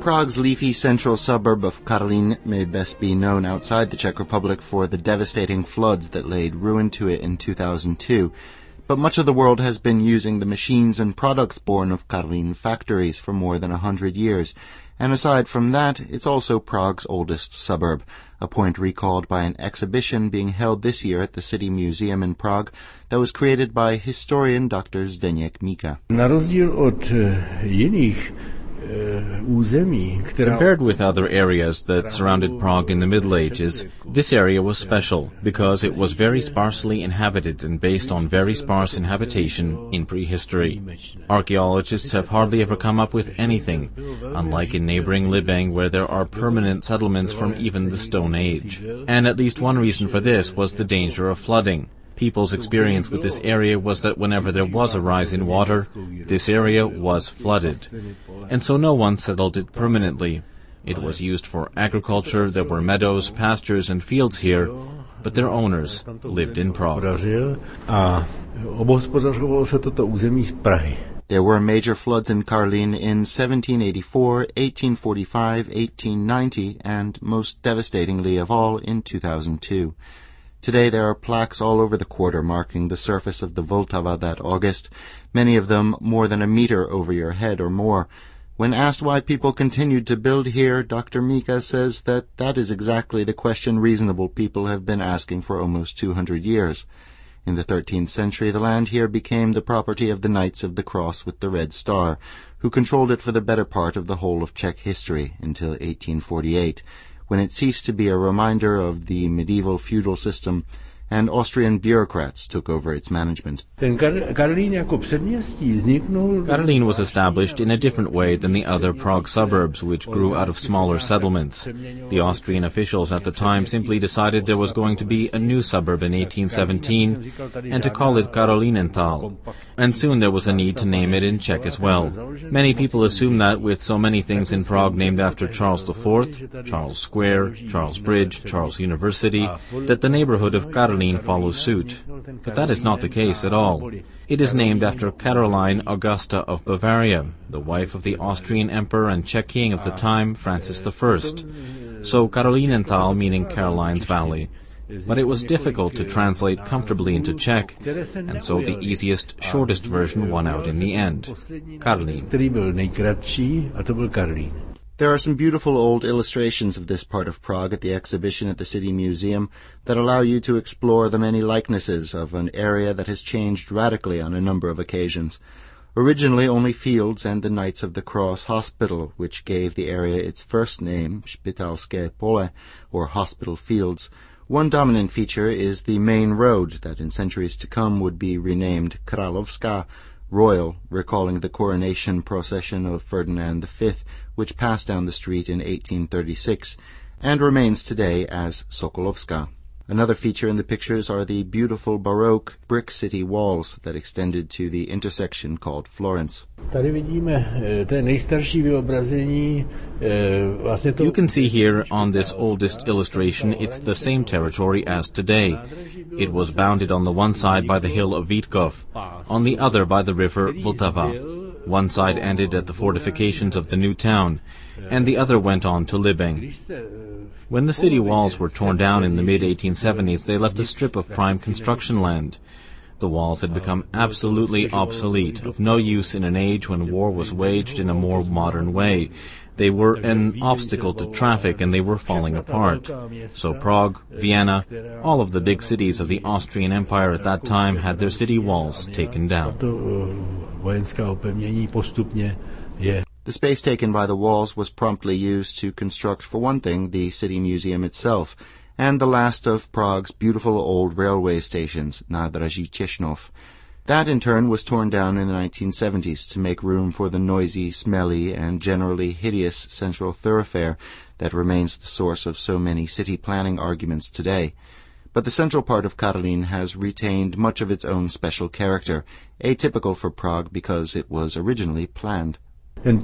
Prague's leafy central suburb of Karlín may best be known outside the Czech Republic for the devastating floods that laid ruin to it in 2002. But much of the world has been using the machines and products born of Karlín factories for more than 100 years. And aside from that, it's also Prague's oldest suburb, a point recalled by an exhibition being held this year at the City Museum in Prague that was created by historian Dr. Zdeněk Mika. Na rozdíl od jiných území, compared with other areas that surrounded Prague in the Middle Ages, this area was special because it was very sparsely inhabited and based on very sparse inhabitation in prehistory. Archaeologists have hardly ever come up with anything, unlike in neighboring Libeng where there are permanent settlements from even the Stone Age. And at least one reason for this was the danger of flooding. People's experience with this area was that whenever there was a rise in water, this area was flooded. And so no one settled it permanently. It was used for agriculture, there were meadows, pastures, and fields here, but their owners lived in Prague. There were major floods in Karlín in 1784, 1845, 1890, and most devastatingly of all, in 2002. Today there are plaques all over the quarter marking the surface of the Vltava that August, many of them more than a meter over your head or more. When asked why people continued to build here, Dr. Mika says that is exactly the question reasonable people have been asking for almost 200 years. In the 13th century, the land here became the property of the Knights of the Cross with the Red Star, who controlled it for the better part of the whole of Czech history until 1848. When it ceased to be a reminder of the medieval feudal system, and Austrian bureaucrats took over its management. Karlín was established in a different way than the other Prague suburbs, which grew out of smaller settlements. The Austrian officials at the time simply decided there was going to be a new suburb in 1817, and to call it Karolínental. And soon there was a need to name it in Czech as well. Many people assume that with so many things in Prague named after Charles IV, Charles Square, Charles Bridge, Charles University, that the neighborhood of Karlín follows suit. But that is not the case at all. It is named after Caroline Augusta of Bavaria, the wife of the Austrian emperor and Czech king of the time, Francis I. So Karolínental meaning Caroline's Valley. But it was difficult to translate comfortably into Czech, and so the easiest, shortest version won out in the end. Karlín. There are some beautiful old illustrations of this part of Prague at the exhibition at the City Museum that allow you to explore the many likenesses of an area that has changed radically on a number of occasions. Originally only fields and the Knights of the Cross Hospital, which gave the area its first name, Špitalské pole, or Hospital Fields. One dominant feature is the main road that in centuries to come would be renamed Královská, Royal, recalling the coronation procession of Ferdinand V, which passed down the street in 1836, and remains today as Sokolovská. Another feature in the pictures are the beautiful Baroque brick city walls that extended to the intersection called Florence. You can see here on this oldest illustration it's the same territory as today. It was bounded on the one side by the hill of Vítkov, on the other by the river Vltava. One side ended at the fortifications of the new town, and the other went on to Libeng. When the city walls were torn down in the mid-1870s, they left a strip of prime construction land. The walls had become absolutely obsolete, of no use in an age when war was waged in a more modern way. They were an obstacle to traffic and they were falling apart. So Prague, Vienna, all of the big cities of the Austrian Empire at that time had their city walls taken down. The space taken by the walls was promptly used to construct, for one thing, the City Museum itself, and the last of Prague's beautiful old railway stations, Nádraží Čechnov. That, in turn, was torn down in the 1970s to make room for the noisy, smelly, and generally hideous central thoroughfare that remains the source of so many city planning arguments today. But the central part of Karlín has retained much of its own special character, atypical for Prague because it was originally planned. The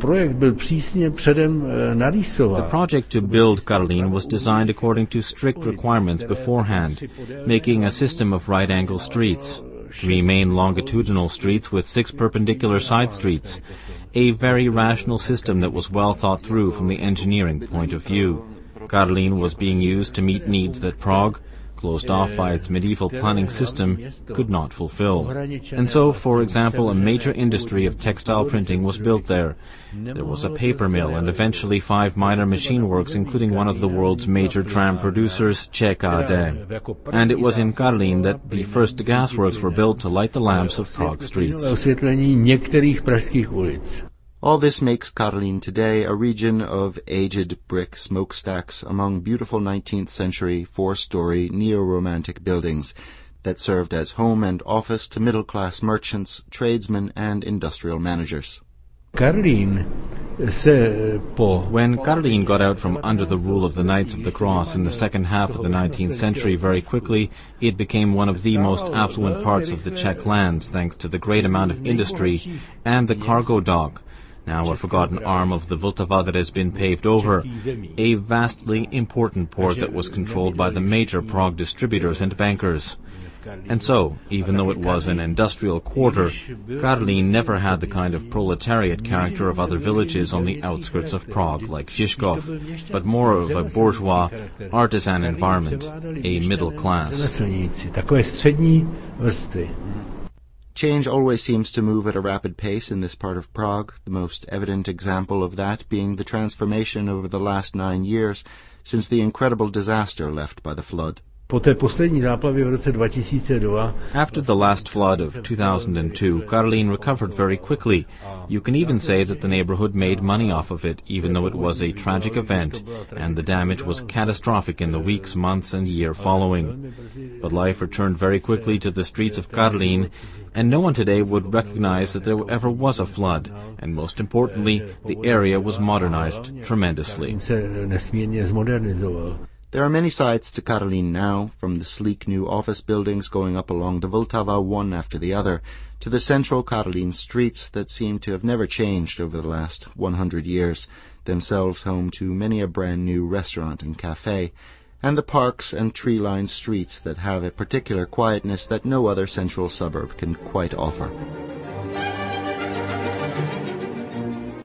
project to build Karlín was designed according to strict requirements beforehand, making a system of right-angle streets, 3 main longitudinal streets with 6 perpendicular side streets, a very rational system that was well thought through from the engineering point of view. Karlín was being used to meet needs that Prague, closed off by its medieval planning system, could not fulfill. And so, for example, a major industry of textile printing was built there. There was a paper mill and eventually 5 minor machine works, including one of the world's major tram producers, ČKD. And it was in Karlín that the first gasworks were built to light the lamps of Prague streets. All this makes Karlín today a region of aged brick smokestacks among beautiful 19th century 4-story neo-romantic buildings that served as home and office to middle-class merchants, tradesmen and industrial managers. When Karlín got out from under the rule of the Knights of the Cross in the second half of the 19th century, very quickly it became one of the most affluent parts of the Czech lands thanks to the great amount of industry and the cargo dock, now a forgotten arm of the Vltava that has been paved over, a vastly important port that was controlled by the major Prague distributors and bankers. And so, even though it was an industrial quarter, Karlín never had the kind of proletariat character of other villages on the outskirts of Prague, like Žižkov, but more of a bourgeois, artisan environment, a middle class. Change always seems to move at a rapid pace in this part of Prague, the most evident example of that being the transformation over the last 9 years since the incredible disaster left by the flood. After the last flood of 2002, Karlín recovered very quickly. You can even say that the neighborhood made money off of it, even though it was a tragic event, and the damage was catastrophic in the weeks, months, and year following. But life returned very quickly to the streets of Karlín, and no one today would recognize that there ever was a flood, and most importantly, the area was modernized tremendously. There are many sides to Karlín now, from the sleek new office buildings going up along the Vltava one after the other, to the central Karlín streets that seem to have never changed over the last 100 years, themselves home to many a brand new restaurant and cafe, and the parks and tree-lined streets that have a particular quietness that no other central suburb can quite offer.